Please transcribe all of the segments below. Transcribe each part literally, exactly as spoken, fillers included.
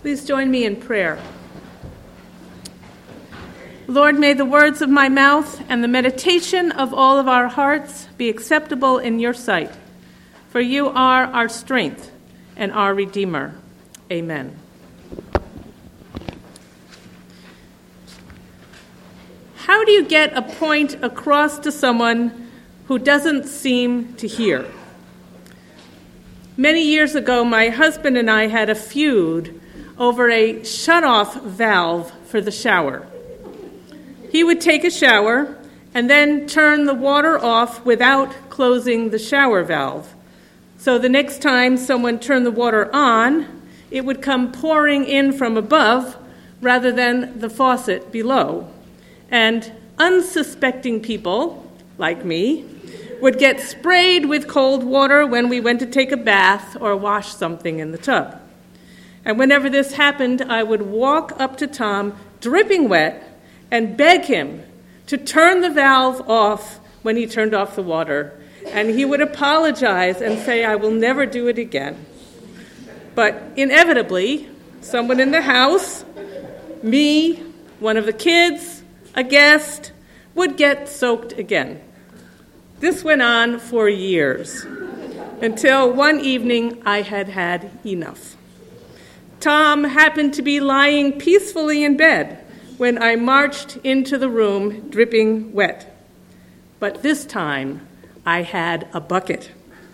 Please join me in prayer. Lord, may the words of my mouth and the meditation of all of our hearts be acceptable in your sight, for you are our strength and our Redeemer. Amen. How do you get a point across to someone who doesn't seem to hear? Many years ago, my husband and I had a feud over a shut-off valve for the shower. He would take a shower and then turn the water off without closing the shower valve. So the next time someone turned the water on, it would come pouring in from above rather than the faucet below. And unsuspecting people, like me, would get sprayed with cold water when we went to take a bath or wash something in the tub. And whenever this happened, I would walk up to Tom, dripping wet, and beg him to turn the valve off when he turned off the water. And he would apologize and say, I will never do it again. But inevitably, someone in the house, me, one of the kids, a guest, would get soaked again. This went on for years, until one evening I had had enough. Tom happened to be lying peacefully in bed when I marched into the room dripping wet. But this time, I had a bucket.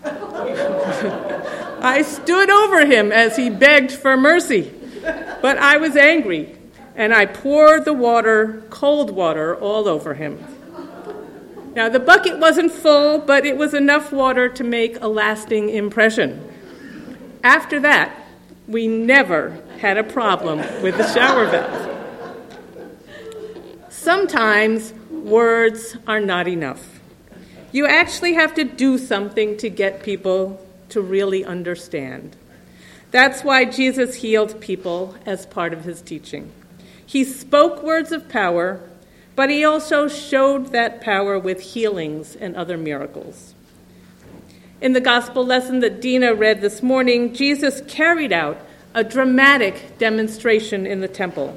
I stood over him as he begged for mercy, but I was angry, and I poured the water, cold water, all over him. Now, the bucket wasn't full, but it was enough water to make a lasting impression. After that, we never had a problem with the shower valve. Sometimes words are not enough. You actually have to do something to get people to really understand. That's why Jesus healed people as part of his teaching. He spoke words of power, but he also showed that power with healings and other miracles. In the gospel lesson that Dina read this morning, Jesus carried out a dramatic demonstration in the temple.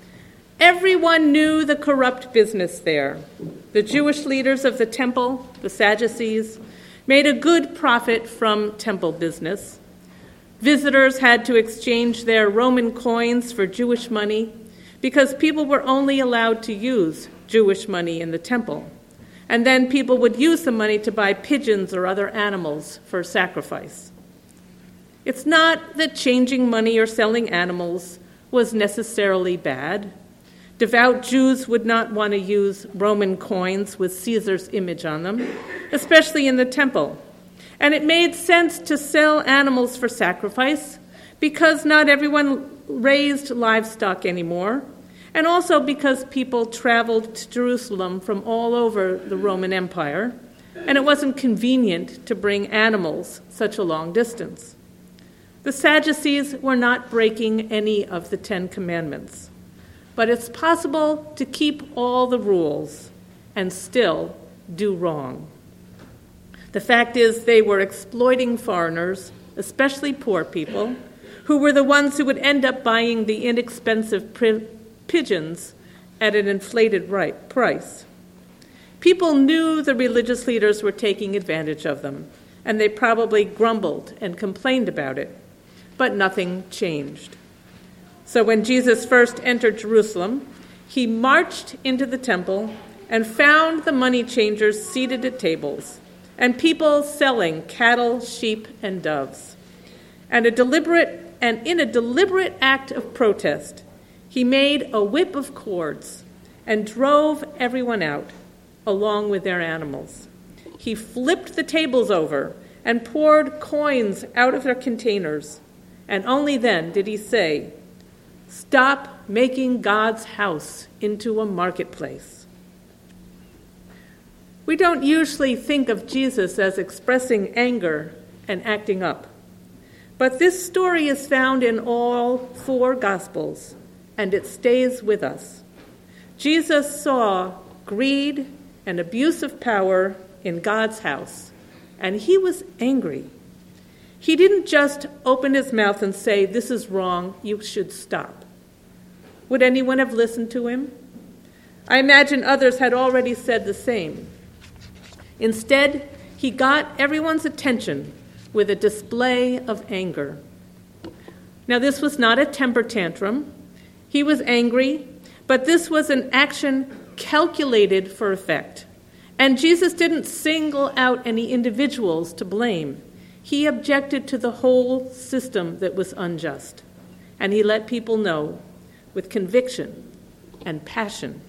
Everyone knew the corrupt business there. The Jewish leaders of the temple, the Sadducees, made a good profit from temple business. Visitors had to exchange their Roman coins for Jewish money because people were only allowed to use Jewish money in the temple. And then people would use the money to buy pigeons or other animals for sacrifice. It's not that changing money or selling animals was necessarily bad. Devout Jews would not want to use Roman coins with Caesar's image on them, especially in the temple. And it made sense to sell animals for sacrifice because not everyone raised livestock anymore, and also because people traveled to Jerusalem from all over the Roman Empire, and it wasn't convenient to bring animals such a long distance. The Sadducees were not breaking any of the Ten Commandments, but it's possible to keep all the rules and still do wrong. The fact is they were exploiting foreigners, especially poor people, who were the ones who would end up buying the inexpensive pri- pigeons at an inflated right price. People knew the religious leaders were taking advantage of them, and they probably grumbled and complained about it, but nothing changed. So when Jesus first entered Jerusalem, he marched into the temple and found the money changers seated at tables, and people selling cattle, sheep, and doves. And a deliberate and in a deliberate act of protest, he made a whip of cords and drove everyone out, along with their animals. He flipped the tables over and poured coins out of their containers, and only then did he say, "Stop making God's house into a marketplace." We don't usually think of Jesus as expressing anger and acting up, but this story is found in all four Gospels, and it stays with us. Jesus saw greed and abuse of power in God's house, and he was angry. He didn't just open his mouth and say, "This is wrong, you should stop." Would anyone have listened to him? I imagine others had already said the same. Instead, he got everyone's attention with a display of anger. Now, this was not a temper tantrum. He was angry, but this was an action calculated for effect. And Jesus didn't single out any individuals to blame. He objected to the whole system that was unjust. And he let people know with conviction and passion.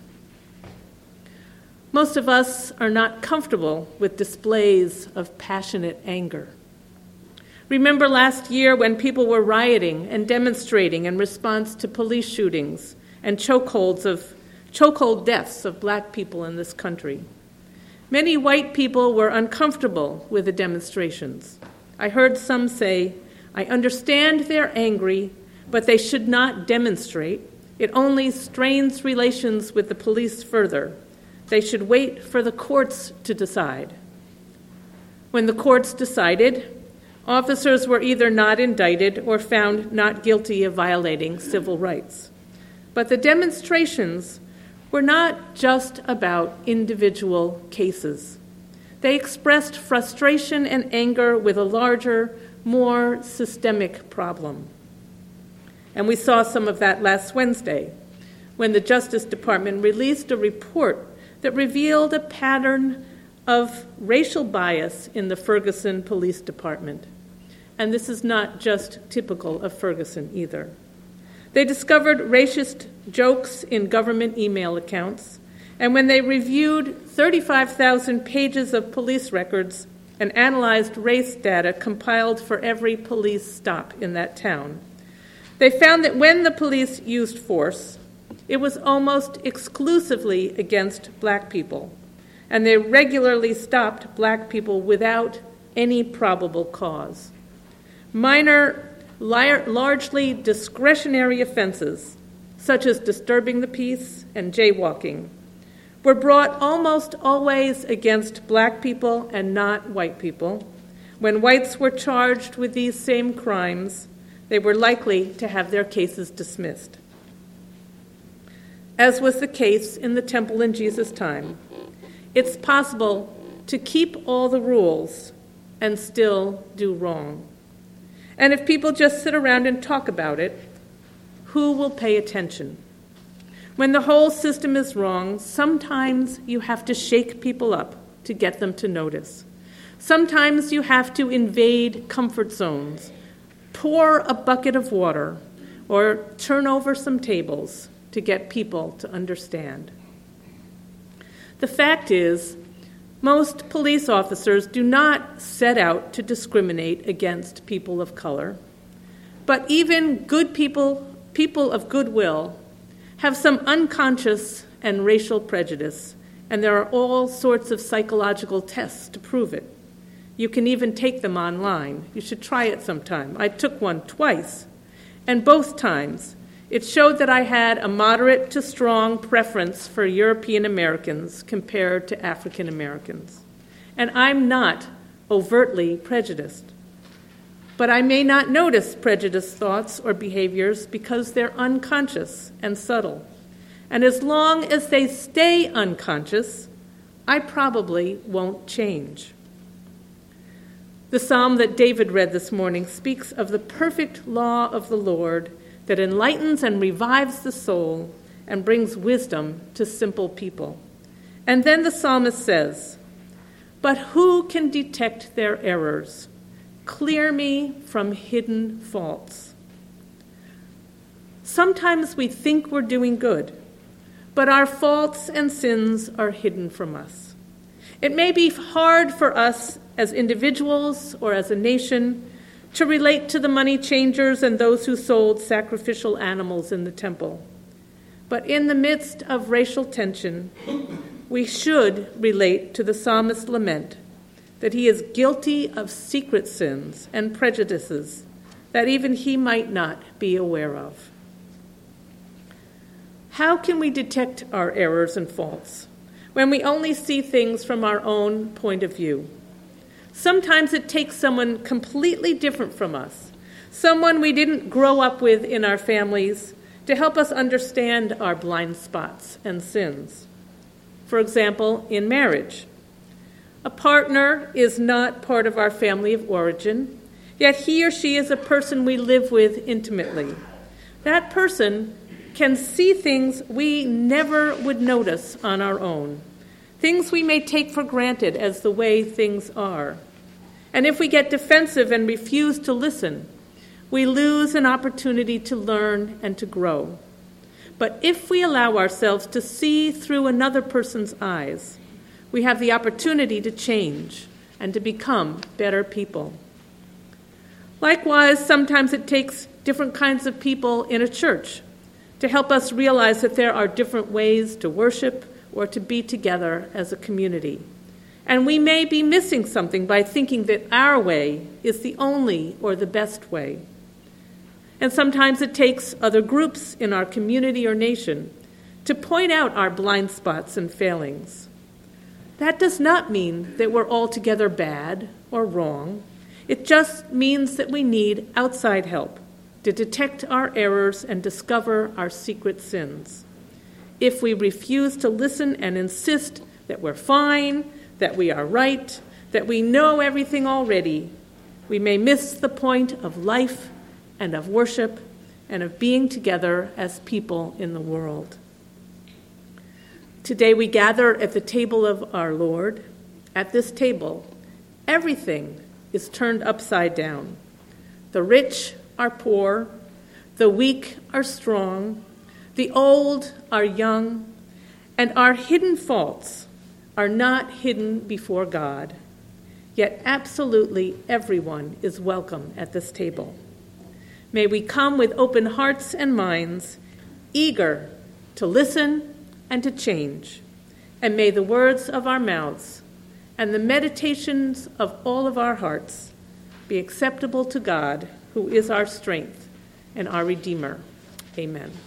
Most of us are not comfortable with displays of passionate anger. Remember last year when people were rioting and demonstrating in response to police shootings and chokeholds of chokehold deaths of black people in this country. Many white people were uncomfortable with the demonstrations. I heard some say, "I understand they're angry, but they should not demonstrate. It only strains relations with the police further. They should wait for the courts to decide." When the courts decided, officers were either not indicted or found not guilty of violating civil rights. But the demonstrations were not just about individual cases. They expressed frustration and anger with a larger, more systemic problem. And we saw some of that last Wednesday, when the Justice Department released a report that revealed a pattern of racial bias in the Ferguson Police Department. And this is not just typical of Ferguson either. They discovered racist jokes in government email accounts, and when they reviewed thirty-five thousand pages of police records and analyzed race data compiled for every police stop in that town, they found that when the police used force, it was almost exclusively against black people, and they regularly stopped black people without any probable cause. Minor, largely discretionary offenses, such as disturbing the peace and jaywalking, were brought almost always against black people and not white people. When whites were charged with these same crimes, they were likely to have their cases dismissed. As was the case in the temple in Jesus' time, it's possible to keep all the rules and still do wrong. And if people just sit around and talk about it, who will pay attention? When the whole system is wrong, sometimes you have to shake people up to get them to notice. Sometimes you have to invade comfort zones, pour a bucket of water, or turn over some tables to get people to understand. The fact is, most police officers do not set out to discriminate against people of color, but even good people, people of goodwill, have some unconscious and racial prejudice, and there are all sorts of psychological tests to prove it. You can even take them online. You should try it sometime. I took one twice, and both times it showed that I had a moderate to strong preference for European Americans compared to African Americans. And I'm not overtly prejudiced. But I may not notice prejudiced thoughts or behaviors because they're unconscious and subtle. And as long as they stay unconscious, I probably won't change. The psalm that David read this morning speaks of the perfect law of the Lord that enlightens and revives the soul and brings wisdom to simple people. And then the psalmist says, "But who can detect their errors? Clear me from hidden faults." Sometimes we think we're doing good, but our faults and sins are hidden from us. It may be hard for us as individuals or as a nation to relate to the money changers and those who sold sacrificial animals in the temple. But in the midst of racial tension, we should relate to the psalmist's lament that he is guilty of secret sins and prejudices that even he might not be aware of. How can we detect our errors and faults when we only see things from our own point of view? Sometimes it takes someone completely different from us, someone we didn't grow up with in our families, to help us understand our blind spots and sins. For example, in marriage, a partner is not part of our family of origin, yet he or she is a person we live with intimately. That person can see things we never would notice on our own, things we may take for granted as the way things are. And if we get defensive and refuse to listen, we lose an opportunity to learn and to grow. But if we allow ourselves to see through another person's eyes, we have the opportunity to change and to become better people. Likewise, sometimes it takes different kinds of people in a church to help us realize that there are different ways to worship or to be together as a community. And we may be missing something by thinking that our way is the only or the best way. And sometimes it takes other groups in our community or nation to point out our blind spots and failings. That does not mean that we're altogether bad or wrong. It just means that we need outside help to detect our errors and discover our secret sins. If we refuse to listen and insist that we're fine, that we are right, that we know everything already, we may miss the point of life and of worship and of being together as people in the world. Today we gather at the table of our Lord. At this table, everything is turned upside down. The rich are poor, the weak are strong, the old are young, and our hidden faults are not hidden before God. Yet absolutely everyone is welcome at this table. May we come with open hearts and minds, eager to listen and to change. And may the words of our mouths and the meditations of all of our hearts be acceptable to God, who is our strength and our Redeemer. Amen.